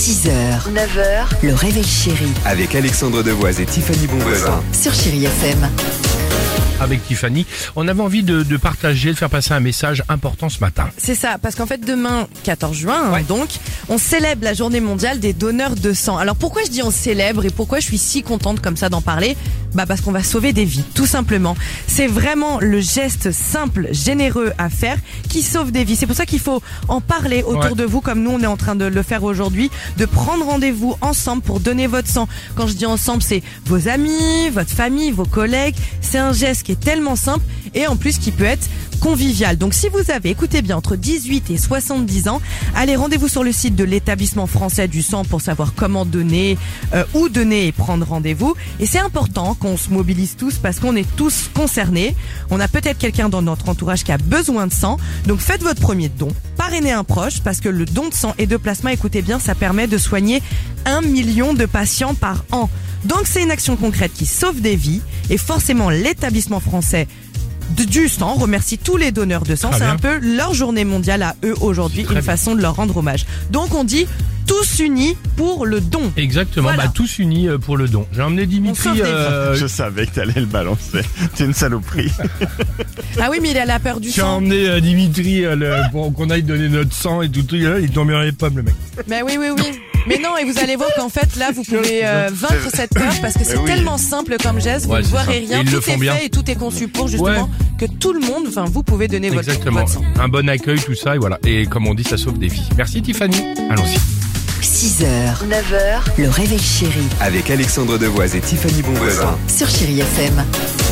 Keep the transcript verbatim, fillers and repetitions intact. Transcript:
six heures, neuf heures, le réveil chéri Avec Alexandre Devoise et Tiffany Bonvoisin. sur Chéri F M. Avec Tiffany, on avait envie de, de partager, de faire passer un message important ce matin. C'est ça, parce qu'en fait demain, quatorze juin, hein, Ouais. donc, on célèbre la journée mondiale des donneurs de sang. Alors pourquoi je dis on célèbre et pourquoi je suis si contente comme ça d'en parler ? Bah parce qu'on va sauver des vies, tout simplement. C'est vraiment le geste simple, généreux à faire qui sauve des vies. C'est pour ça qu'il faut en parler autour Ouais. de vous, comme nous on est en train de le faire aujourd'hui, de prendre rendez-vous ensemble pour donner votre sang. Quand je dis ensemble, c'est vos amis, votre famille, vos collègues. C'est un geste qui est tellement simple et en plus qui peut être convivial. Donc si vous avez, écoutez bien, entre dix-huit et soixante-dix ans, allez rendez-vous sur le site de l'établissement français du sang pour savoir comment donner, euh, où donner et prendre rendez-vous. Et c'est important qu'on se mobilise tous parce qu'on est tous concernés. On a peut-être quelqu'un dans notre entourage qui a besoin de sang. Donc faites votre premier don. Parrainez un proche parce que le don de sang et de plasma, écoutez bien, ça permet de soigner un million de patients par an. Donc c'est une action concrète qui sauve des vies et forcément l'établissement français de- du sang remercie tous les donneurs de sang. Très C'est bien. un peu leur journée mondiale à eux aujourd'hui, Très une bien. façon de leur rendre hommage. Donc on dit tous unis pour le don. Exactement, Voilà. bah tous unis euh, pour le don. J'ai emmené On sauve Dimitri. des Euh, Je savais que t'allais le balancer. T'es une saloperie. Ah oui, mais il a la peur du J'ai sang. emmené euh, Dimitri euh, le- pour qu'on aille donner notre sang et tout. tout euh, il tombait dans les pommes, le mec. Mais oui, oui, oui. Mais non, et vous allez voir qu'en fait, là, vous pouvez euh, vaincre cette peur parce que c'est oui. tellement simple comme geste, vous Ouais, ne c'est verrez ça. rien, Et ils tout le font est bien. fait et tout est conçu pour justement que tout le monde, enfin, vous pouvez donner votre, Exactement. votre sang. Un bon accueil, tout ça, et voilà. Et comme on dit, ça sauve des vies. Merci Tiffany. Allons-y. six heures, neuf heures, le réveil chéri Avec Alexandre Devoise et Tiffany Bonvoisin. sur Chéri F M.